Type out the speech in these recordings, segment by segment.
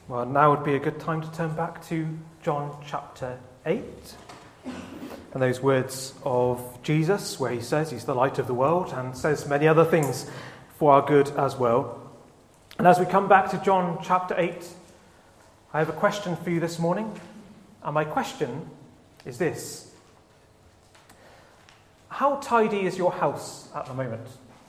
Well, now would be a good time to turn back to John chapter 8 and those words of Jesus where he says he's the light of the world and says many other things for our good as well. And as we come back to John chapter 8, I have a question for you this morning. And my question is this: how tidy is your house at the moment?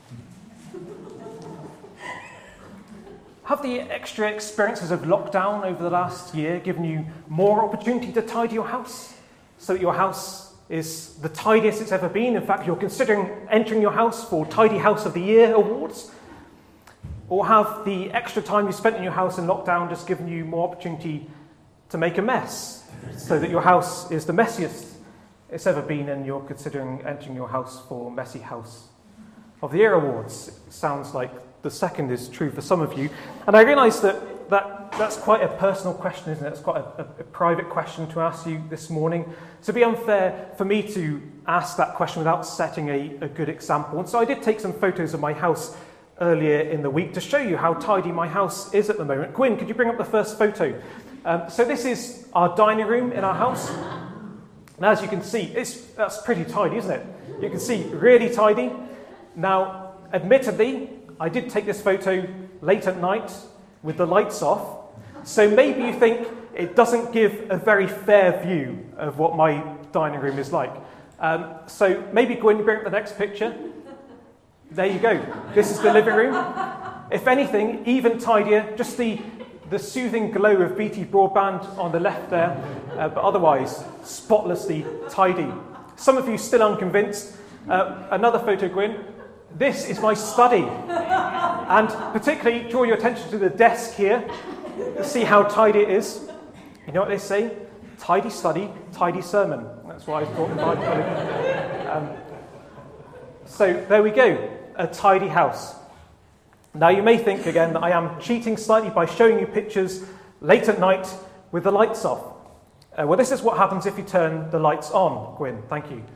Have the extra experiences of lockdown over the last year given you more opportunity to tidy your house so that your house is the tidiest it's ever been? In fact, you're considering entering your house for Tidy House of the Year awards? Or have the extra time you spent in your house in lockdown just given you more opportunity to make a mess so that your house is the messiest it's ever been and you're considering entering your house for Messy House of the Year awards? It sounds like the second is true for some of you. And I realise that's quite a personal question, isn't it? It's quite a private question to ask you this morning. So it'd be unfair for me to ask that question without setting a good example. And so I did take some photos of my house earlier in the week to show you how tidy my house is at the moment. Gwyn, could you bring up the first photo? So this is our dining room in our house. And as you can see, that's pretty tidy, isn't it? You can see really tidy. Now, admittedly, I did take this photo late at night with the lights off, so maybe you think it doesn't give a very fair view of what my dining room is like. So maybe Gwyn, bring up the next picture. There you go. This is the living room. If anything, even tidier, just the soothing glow of BT Broadband on the left there, but otherwise spotlessly tidy. Some of you still unconvinced. Another photo, Gwyn. This is my study, and particularly draw your attention to the desk here. See how tidy it is. You know what they say? Tidy study, tidy sermon. That's why I thought about it. So there we go, a tidy house. Now you may think again that I am cheating slightly by showing you pictures late at night with the lights off. Well, this is what happens if you turn the lights on, Gwyn. Thank you.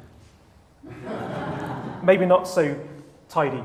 Maybe not so tidy.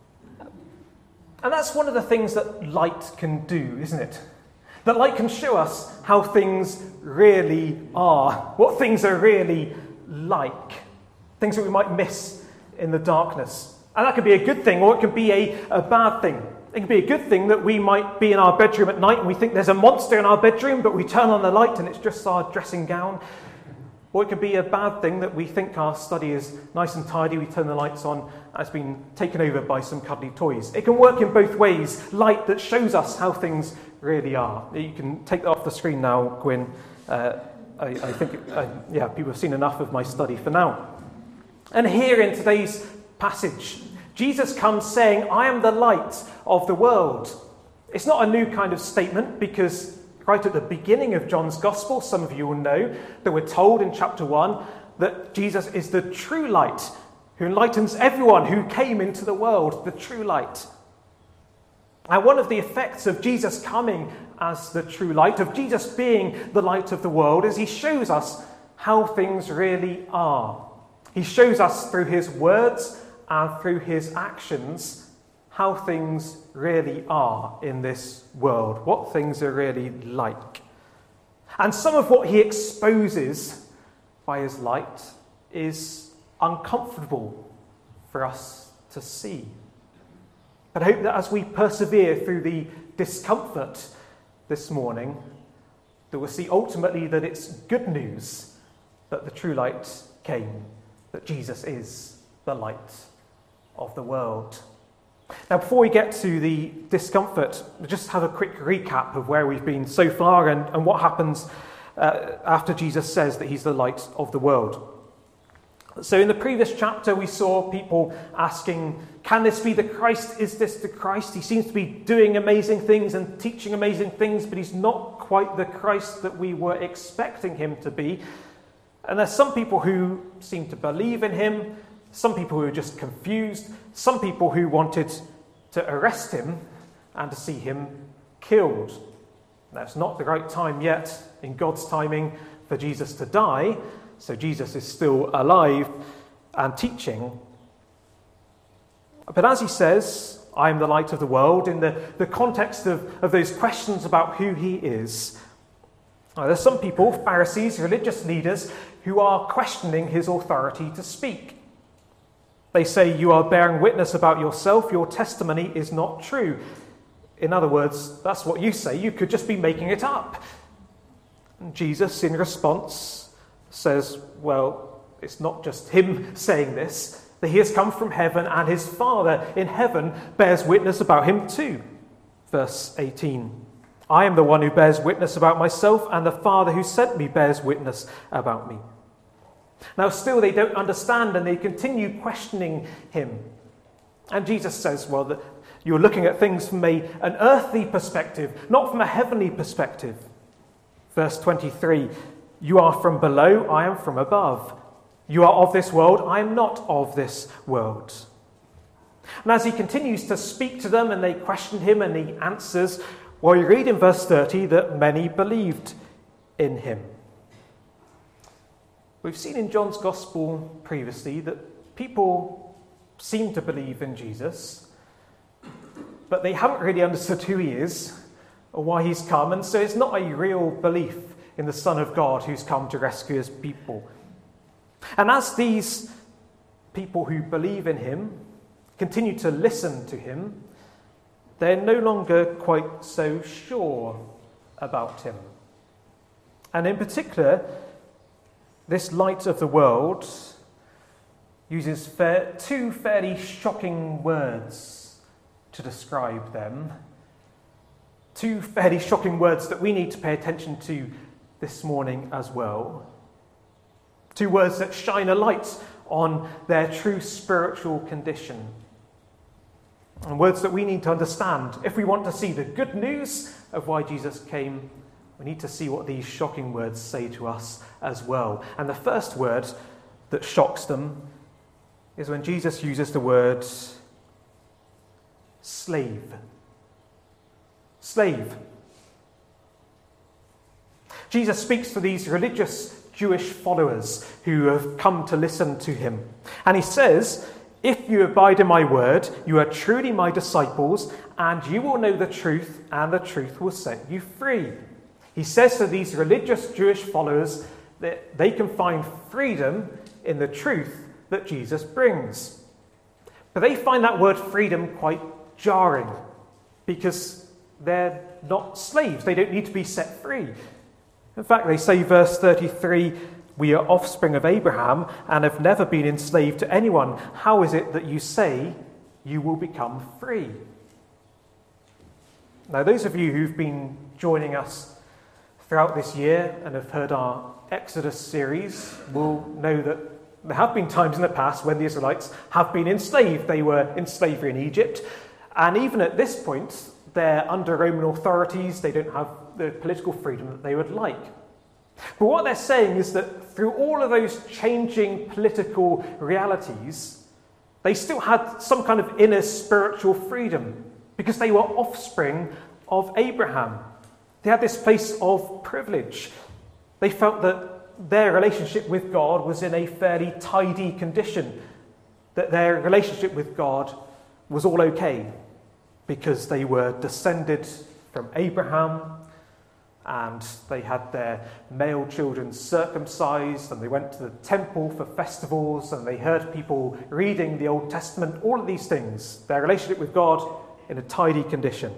And that's one of the things that light can do, isn't it? That light can show us how things really are, what things are really like, things that we might miss in the darkness. And that could be a good thing, or it could be a bad thing. It could be a good thing that we might be in our bedroom at night and we think there's a monster in our bedroom, but we turn on the light and it's just our dressing gown. Or it could be a bad thing that we think our study is nice and tidy, we turn the lights on, and it's been taken over by some cuddly toys. It can work in both ways, light that shows us how things really are. You can take that off the screen now, Gwyn. I think, people have seen enough of my study for now. And here in today's passage, Jesus comes saying, I am the light of the world. It's not a new kind of statement because right at the beginning of John's Gospel, some of you will know that we're told in chapter 1 that Jesus is the true light who enlightens everyone who came into the world, the true light. And one of the effects of Jesus coming as the true light, of Jesus being the light of the world, is he shows us how things really are. He shows us through his words and through his actions how things really are in this world, what things are really like. And some of what he exposes by his light is uncomfortable for us to see. But I hope that as we persevere through the discomfort this morning, that we'll see ultimately that it's good news that the true light came, that Jesus is the light of the world. Now, before we get to the discomfort, we'll just have a quick recap of where we've been so far and what happens after Jesus says that he's the light of the world. So in the previous chapter, we saw people asking, can this be the Christ? Is this the Christ? He seems to be doing amazing things and teaching amazing things, but he's not quite the Christ that we were expecting him to be. And there's some people who seem to believe in him, some people who are just confused, some people who wanted to arrest him and to see him killed. Now, it's not the right time yet in God's timing for Jesus to die, so Jesus is still alive and teaching. But as he says, I am the light of the world, in the context of those questions about who he is. There's some people, Pharisees, religious leaders, who are questioning his authority to speak. They say, you are bearing witness about yourself, your testimony is not true. In other words, that's what you say, you could just be making it up. And Jesus, in response, says, well, it's not just him saying this, that he has come from heaven and his Father in heaven bears witness about him too. Verse 18, I am the one who bears witness about myself, and the Father who sent me bears witness about me. Now still they don't understand, and they continue questioning him. And Jesus says, well, that you're looking at things from an earthly perspective, not from a heavenly perspective. Verse 23, you are from below, I am from above. You are of this world, I am not of this world. And as he continues to speak to them and they question him and he answers, well, you read in verse 30 that many believed in him. We've seen in John's Gospel previously that people seem to believe in Jesus, but they haven't really understood who he is or why he's come, and so it's not a real belief in the Son of God who's come to rescue his people. And as these people who believe in him continue to listen to him, they're no longer quite so sure about him. And in particular, this light of the world uses two fairly shocking words to describe them. Two fairly shocking words that we need to pay attention to this morning as well. Two words that shine a light on their true spiritual condition. And words that we need to understand. If we want to see the good news of why Jesus came, we need to see what these shocking words say to us as well. And the first word that shocks them is when Jesus uses the word slave. Slave. Jesus speaks to these religious Jewish followers who have come to listen to him. And he says, if you abide in my word, you are truly my disciples, and you will know the truth, and the truth will set you free. He says to these religious Jewish followers that they can find freedom in the truth that Jesus brings. But they find that word freedom quite jarring, because they're not slaves. They don't need to be set free. In fact, they say, verse 33, we are offspring of Abraham and have never been enslaved to anyone. How is it that you say you will become free? Now, those of you who've been joining us throughout this year and have heard our Exodus series will know that there have been times in the past when the Israelites have been enslaved. They were in slavery in Egypt. And even at this point, they're under Roman authorities. They don't have the political freedom that they would like. But what they're saying is that through all of those changing political realities, they still had some kind of inner spiritual freedom because they were offspring of Abraham. They had this place of privilege. They felt that their relationship with God was in a fairly tidy condition, that their relationship with God was all okay because they were descended from Abraham, and they had their male children circumcised, and they went to the temple for festivals, and they heard people reading the Old Testament, all of these things, their relationship with God in a tidy condition.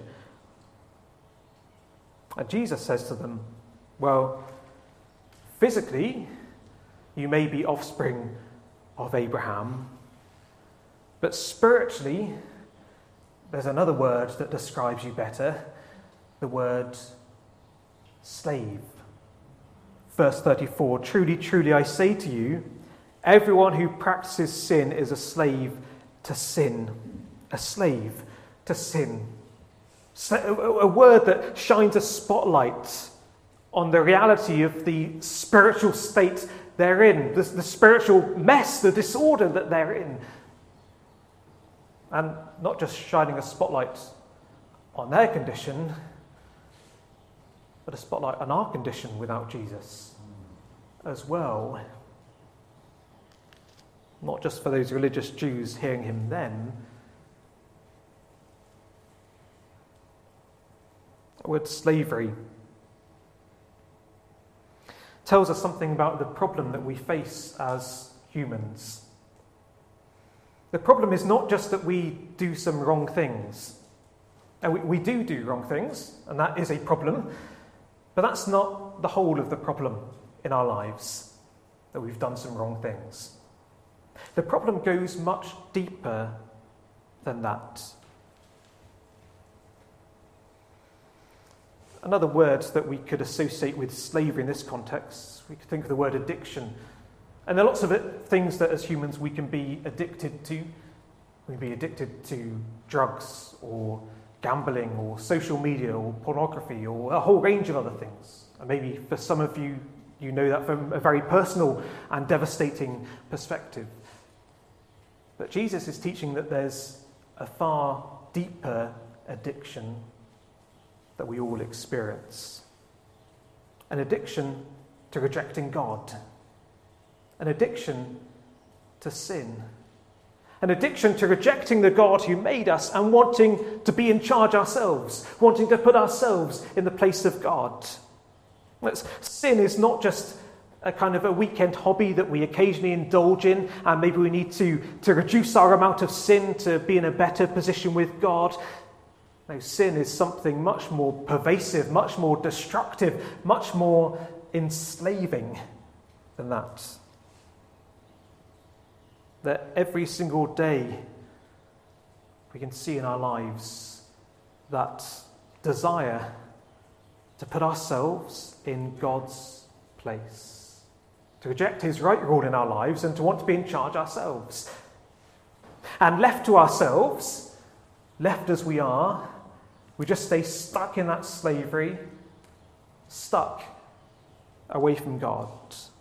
And Jesus says to them, well, physically, you may be offspring of Abraham, but spiritually, there's another word that describes you better, the word slave. Verse 34, truly, truly, I say to you, everyone who practices sin is a slave to sin. A slave to sin. A word that shines a spotlight on the reality of the spiritual state they're in, the spiritual mess, the disorder that they're in. And not just shining a spotlight on their condition, but a spotlight on our condition without Jesus as well. Not just for those religious Jews hearing him then, word slavery tells us something about the problem that we face as humans. The problem is not just that we do some wrong things. And we do wrong things, and that is a problem, but that's not the whole of the problem in our lives, that we've done some wrong things. The problem goes much deeper than that. Another word that we could associate with slavery in this context, we could think of the word addiction. And there are lots of things that as humans we can be addicted to. We can be addicted to drugs or gambling or social media or pornography or a whole range of other things. And maybe for some of you, you know that from a very personal and devastating perspective. But Jesus is teaching that there's a far deeper addiction that we all experience. An addiction to rejecting God. An addiction to sin. An addiction to rejecting the God who made us and wanting to be in charge ourselves, wanting to put ourselves in the place of God. Sin is not just a kind of a weekend hobby that we occasionally indulge in, and maybe we need to reduce our amount of sin to be in a better position with God. No, sin is something much more pervasive, much more destructive, much more enslaving than that. That every single day we can see in our lives that desire to put ourselves in God's place, to reject his right rule in our lives and to want to be in charge ourselves. And left to ourselves, left as we are, we just stay stuck in that slavery, stuck away from God.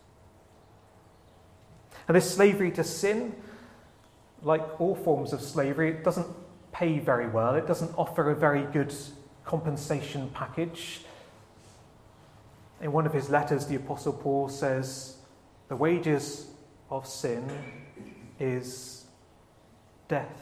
And this slavery to sin, like all forms of slavery, it doesn't pay very well. It doesn't offer a very good compensation package. In one of his letters, the Apostle Paul says, the wages of sin is death.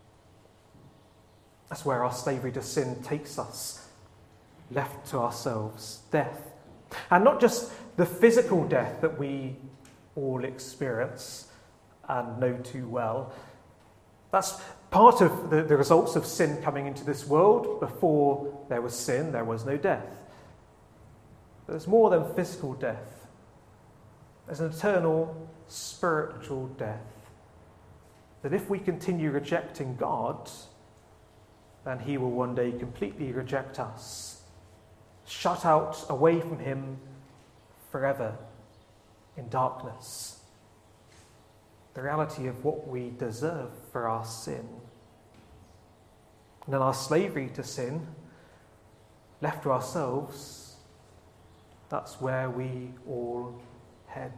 That's where our slavery to sin takes us, left to ourselves, death. And not just the physical death that we all experience and know too well. That's part of the results of sin coming into this world. Before there was sin, there was no death. But there's more than physical death. There's an eternal spiritual death. That if we continue rejecting God, then he will one day completely reject us, shut out away from him forever in darkness. The reality of what we deserve for our sin. And in our slavery to sin, left to ourselves, that's where we all head.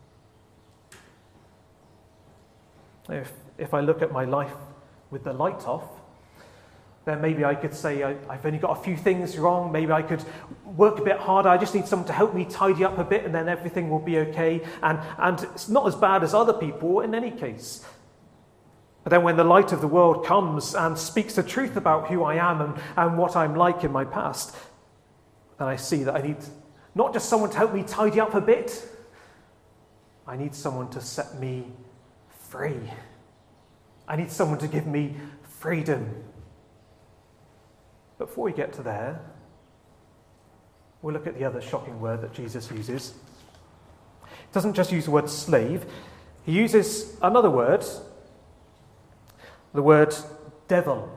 If I look at my life with the light off, then maybe I could say I've only got a few things wrong. Maybe I could work a bit harder. I just need someone to help me tidy up a bit and then everything will be okay. And it's not as bad as other people in any case. But then when the light of the world comes and speaks the truth about who I am and what I'm like in my past, then I see that I need not just someone to help me tidy up a bit. I need someone to set me free. I need someone to give me freedom. But before we get to there, we'll look at the other shocking word that Jesus uses. He doesn't just use the word slave. He uses another word, the word devil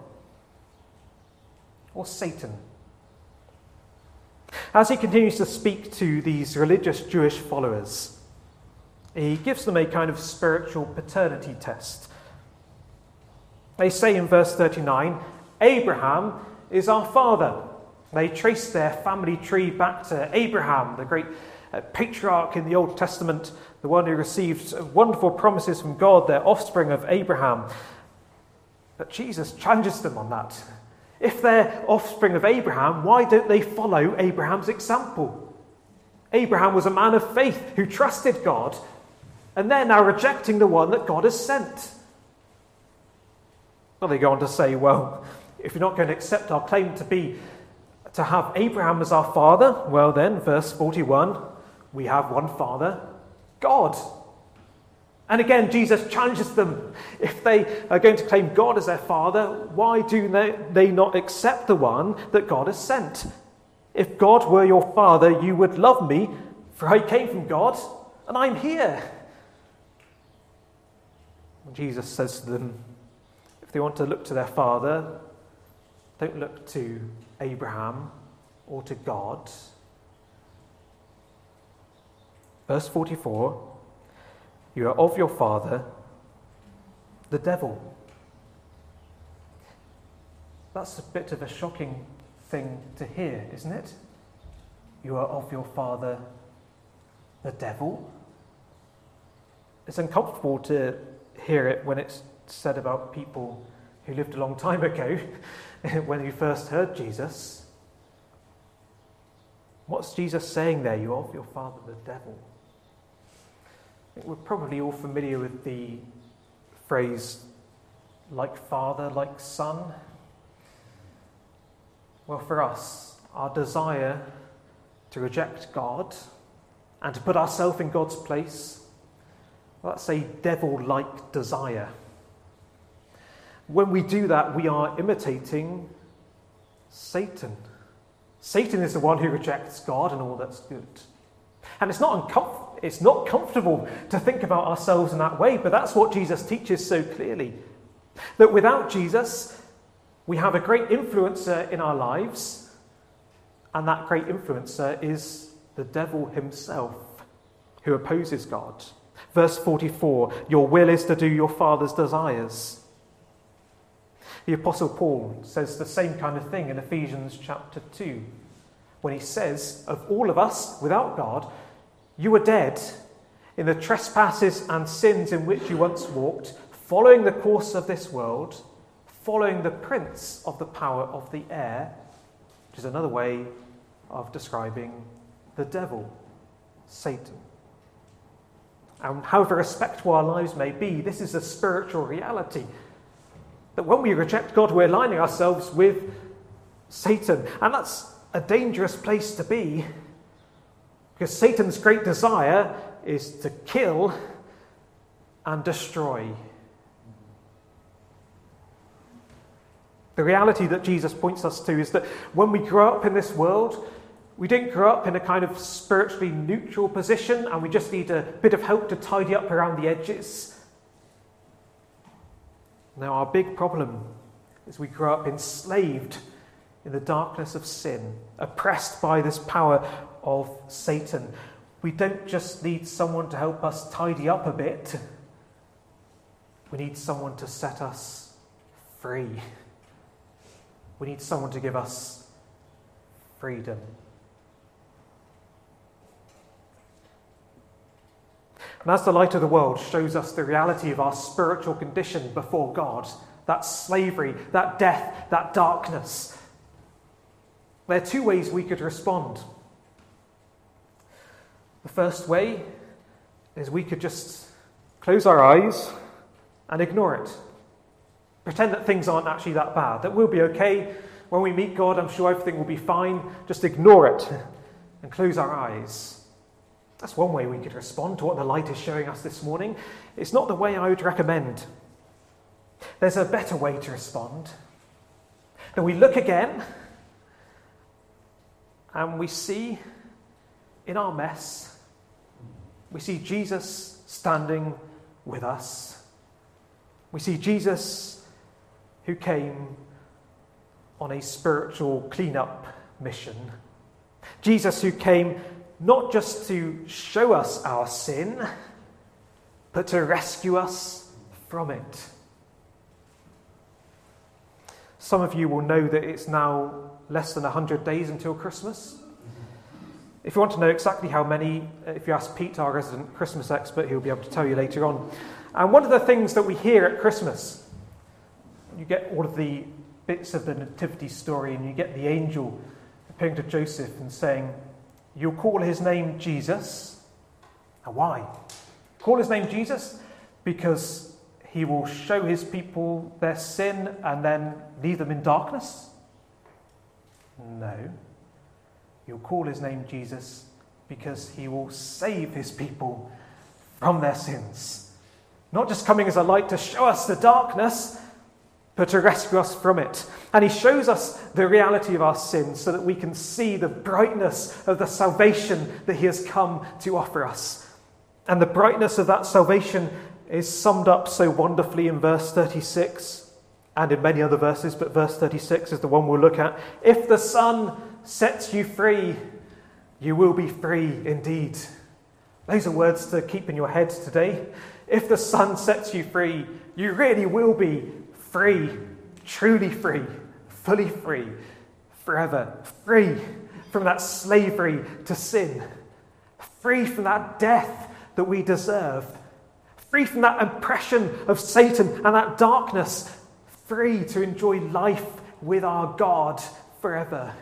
or Satan. As he continues to speak to these religious Jewish followers, he gives them a kind of spiritual paternity test. They say in verse 39, Abraham is our father. They trace their family tree back to Abraham, the great patriarch in the Old Testament, the one who received wonderful promises from God, their offspring of Abraham. But Jesus challenges them on that. If they're offspring of Abraham, why don't they follow Abraham's example? Abraham was a man of faith who trusted God, and they're now rejecting the one that God has sent. Well, they go on to say, well, if you're not going to accept our claim to be to have Abraham as our father, well then, verse 41, we have one father, God. And again, Jesus challenges them. If they are going to claim God as their father, why do they not accept the one that God has sent? If God were your father, you would love me, for I came from God, and I'm here. And Jesus says to them, if they want to look to their father, don't look to Abraham or to God. Verse 44, you are of your father, the devil. That's a bit of a shocking thing to hear, isn't it? You are of your father, the devil. It's uncomfortable to hear it when it's said about people who lived a long time ago, when you first heard Jesus. What's Jesus saying there? You are of your father, the devil. I think we're probably all familiar with the phrase, like father, like son. Well, for us, our desire to reject God and to put ourselves in God's place, that's a devil-like desire. When we do that, we are imitating Satan. Satan is the one who rejects God and all that's good. And it's not comfortable to think about ourselves in that way, but that's what Jesus teaches so clearly. That without Jesus, we have a great influencer in our lives, and that great influencer is the devil himself, who opposes God. Verse 44, your will is to do your father's desires. The Apostle Paul says the same kind of thing in Ephesians chapter 2, when he says, of all of us, without God, you were dead in the trespasses and sins in which you once walked, following the course of this world, following the prince of the power of the air, which is another way of describing the devil, Satan. And however respectable our lives may be, this is a spiritual reality. That when we reject God, we're aligning ourselves with Satan. And that's a dangerous place to be, because Satan's great desire is to kill and destroy. The reality that Jesus points us to is that when we grow up in this world, we don't grow up in a kind of spiritually neutral position and we just need a bit of help to tidy up around the edges. Now, our big problem is we grow up enslaved in the darkness of sin, oppressed by this power of Satan. We don't just need someone to help us tidy up a bit. We need someone to set us free. We need someone to give us freedom. And as the light of the world shows us the reality of our spiritual condition before God, that slavery, that death, that darkness, there are two ways we could respond. The first way is we could just close our eyes and ignore it. Pretend that things aren't actually that bad, that we'll be okay. When we meet God, I'm sure everything will be fine. Just ignore it and close our eyes. That's one way we could respond to what the light is showing us this morning. It's not the way I would recommend. There's a better way to respond. Then we look again and we see in our mess, we see Jesus standing with us. We see Jesus who came on a spiritual clean-up mission. Jesus who came not just to show us our sin, but to rescue us from it. Some of you will know that it's now less than 100 days until Christmas. If you want to know exactly how many, if you ask Pete, our resident Christmas expert, he'll be able to tell you later on. And one of the things that we hear at Christmas, you get all of the bits of the nativity story and you get the angel appearing to Joseph and saying, you'll call his name Jesus. And why? Call his name Jesus because he will show his people their sin and then leave them in darkness. No. You'll call his name Jesus because he will save his people from their sins. Not just coming as a light to show us the darkness, but to rescue us from it. And he shows us the reality of our sins so that we can see the brightness of the salvation that he has come to offer us. And the brightness of that salvation is summed up so wonderfully in verse 36 and in many other verses, but verse 36 is the one we'll look at. If the Son sets you free, you will be free indeed. Those are words to keep in your head today. If the Son sets you free, you really will be free, truly free, fully free, forever. Free from that slavery to sin. Free from that death that we deserve. Free from that oppression of Satan and that darkness. Free to enjoy life with our God forever.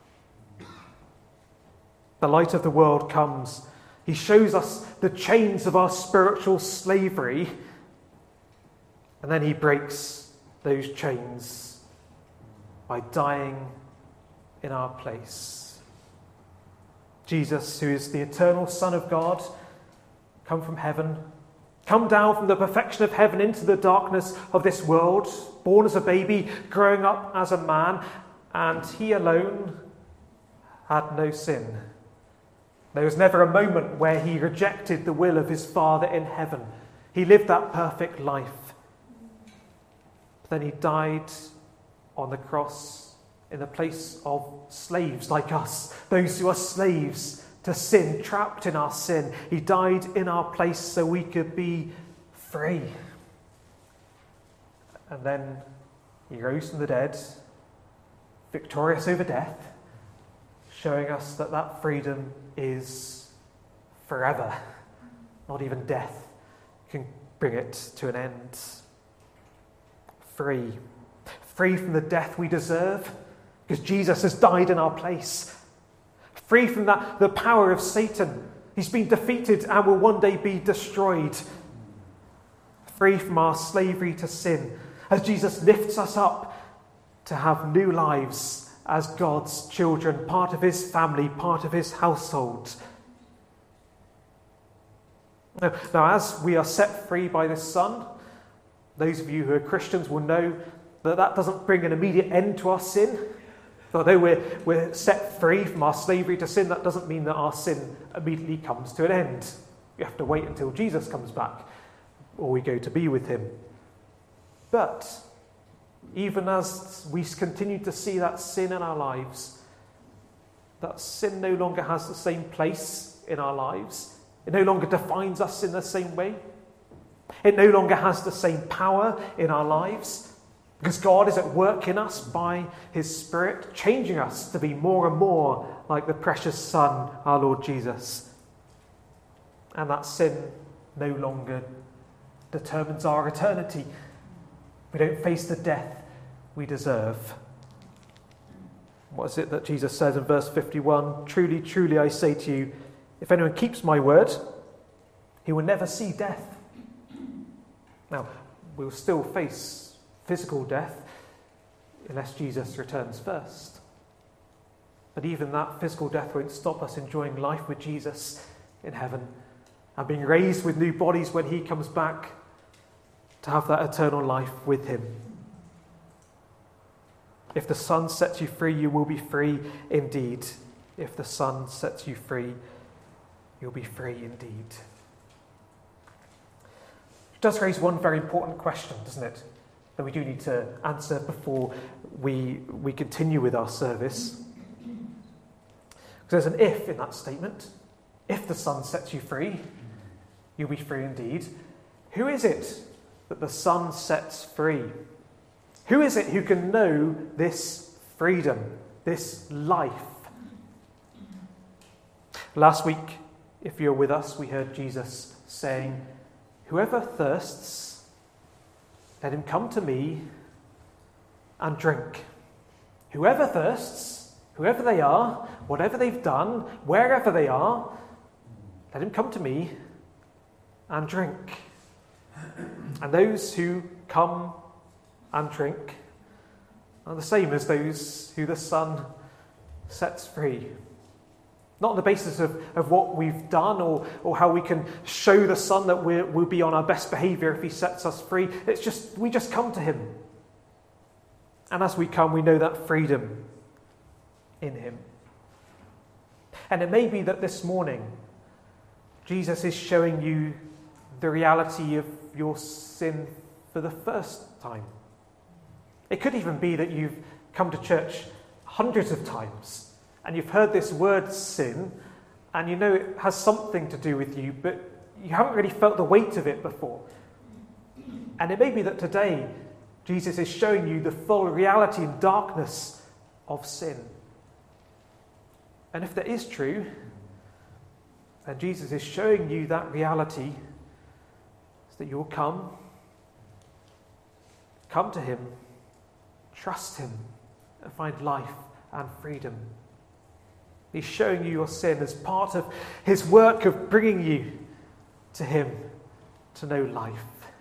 The light of the world comes. He shows us the chains of our spiritual slavery. And then he breaks those chains by dying in our place. Jesus, who is the eternal Son of God, come from heaven, come down from the perfection of heaven into the darkness of this world, born as a baby, growing up as a man, and he alone had no sin. There was never a moment where he rejected the will of his Father in heaven. He lived that perfect life. Then he died on the cross in the place of slaves like us, those who are slaves to sin, trapped in our sin. He died in our place so we could be free. And then he rose from the dead, victorious over death, showing us that that freedom is forever. Not even death can bring it to an end. Free. Free from the death we deserve, because Jesus has died in our place. Free from the power of Satan. He's been defeated and will one day be destroyed. Free from our slavery to sin, as Jesus lifts us up to have new lives as God's children, part of his family, part of his household. Now, as we are set free by the Son, those of you who are Christians will know that that doesn't bring an immediate end to our sin. Although we're set free from our slavery to sin, that doesn't mean that our sin immediately comes to an end. We have to wait until Jesus comes back or we go to be with him. But even as we continue to see that sin in our lives, that sin no longer has the same place in our lives. It no longer defines us in the same way. It no longer has the same power in our lives, because God is at work in us by his Spirit, changing us to be more and more like the precious Son, our Lord Jesus. And that sin no longer determines our eternity. We don't face the death we deserve. What is it that Jesus says in verse 51? Truly, truly, I say to you, if anyone keeps my word, he will never see death. Now, we'll still face physical death unless Jesus returns first. But even that physical death won't stop us enjoying life with Jesus in heaven and being raised with new bodies when he comes back to have that eternal life with him. If the Son sets you free, you will be free indeed. If the Son sets you free, you'll be free indeed. It does raise one very important question, doesn't it? That we do need to answer before we continue with our service. Because there's an if in that statement. If the Son sets you free, you'll be free indeed. Who is it that the Son sets free? Who is it who can know this freedom, this life? Last week, if you're with us, we heard Jesus saying, whoever thirsts, let him come to me and drink. Whoever thirsts, whoever they are, whatever they've done, wherever they are, let him come to me and drink. And those who come and drink are the same as those who the Son sets free. Not on the basis of what we've done or how we can show the Son that we'll be on our best behaviour if he sets us free. It's just, we just come to him. And as we come, we know that freedom in him. And it may be that this morning, Jesus is showing you the reality of your sin for the first time. It could even be that you've come to church hundreds of times and you've heard this word sin and you know it has something to do with you, but you haven't really felt the weight of it before. And it may be that today Jesus is showing you the full reality and darkness of sin. And if that is true, and Jesus is showing you that reality, so that you'll come to him, trust him, and find life and freedom. He's showing you your sin as part of his work of bringing you to him to know life.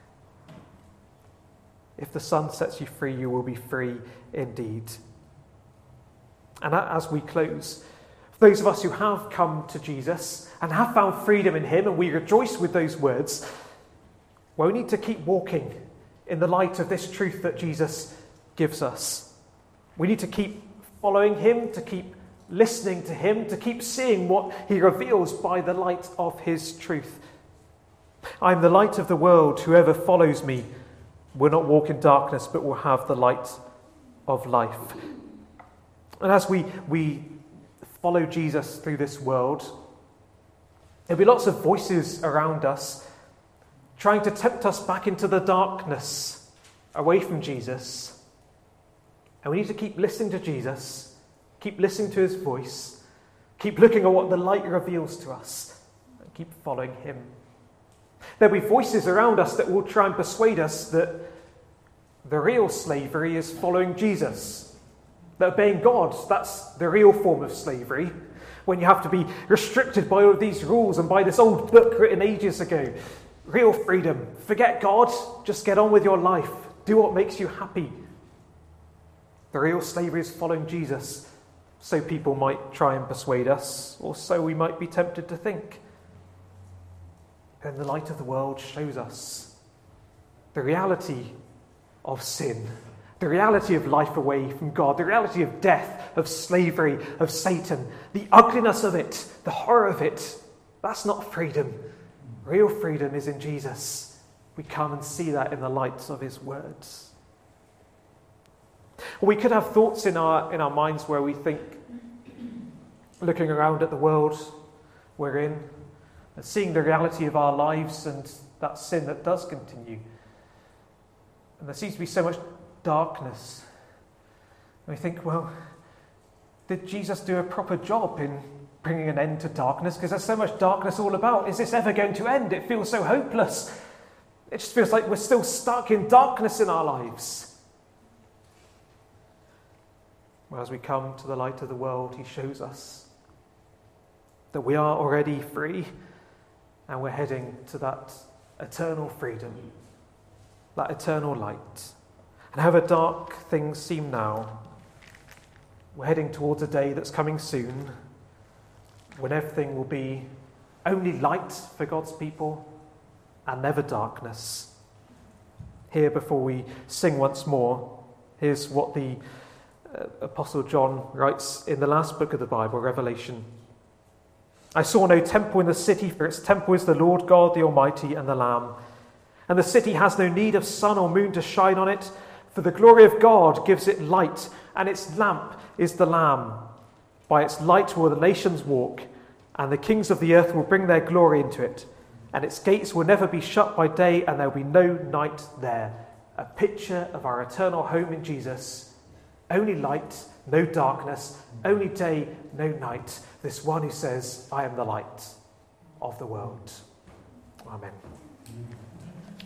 If the Son sets you free, you will be free indeed. And as we close, for those of us who have come to Jesus and have found freedom in him, and we rejoice with those words, well, we need to keep walking in the light of this truth that Jesus gives us. We need to keep following him, to keep listening to him, to keep seeing what he reveals by the light of his truth. I am the light of the world. Whoever follows me will not walk in darkness, but will have the light of life. And as we follow Jesus through this world, there'll be lots of voices around us trying to tempt us back into the darkness, away from Jesus. And we need to keep listening to Jesus, keep listening to his voice, keep looking at what the light reveals to us, and keep following him. There'll be voices around us that will try and persuade us that the real slavery is following Jesus, that obeying God, that's the real form of slavery, when you have to be restricted by all of these rules and by this old book written ages ago. Real freedom. Forget God, just get on with your life. Do what makes you happy. The real slavery is following Jesus, so people might try and persuade us, or so we might be tempted to think. And the light of the world shows us the reality of sin, the reality of life away from God, the reality of death, of slavery, of Satan, the ugliness of it, the horror of it. That's not freedom. Real freedom is in Jesus. We come and see that in the light of his words. We could have thoughts in our minds where we think, looking around at the world we're in, and seeing the reality of our lives and that sin that does continue. And there seems to be so much darkness. And we think, well, did Jesus do a proper job in bringing an end to darkness? Because there's so much darkness all about. Is this ever going to end? It feels so hopeless. It just feels like we're still stuck in darkness in our lives. Well, as we come to the light of the world, he shows us that we are already free and we're heading to that eternal freedom, that eternal light. And however dark things seem now, we're heading towards a day that's coming soon when everything will be only light for God's people and never darkness. Here, before we sing once more, here's what the Apostle John writes in the last book of the Bible, Revelation. I saw no temple in the city, for its temple is the Lord God, the Almighty, and the Lamb. And the city has no need of sun or moon to shine on it, for the glory of God gives it light, and its lamp is the Lamb. By its light will the nations walk, and the kings of the earth will bring their glory into it. And its gates will never be shut by day, and there will be no night there. A picture of our eternal home in Jesus. Only light, no darkness, only day, no night. This one who says, I am the light of the world. Amen.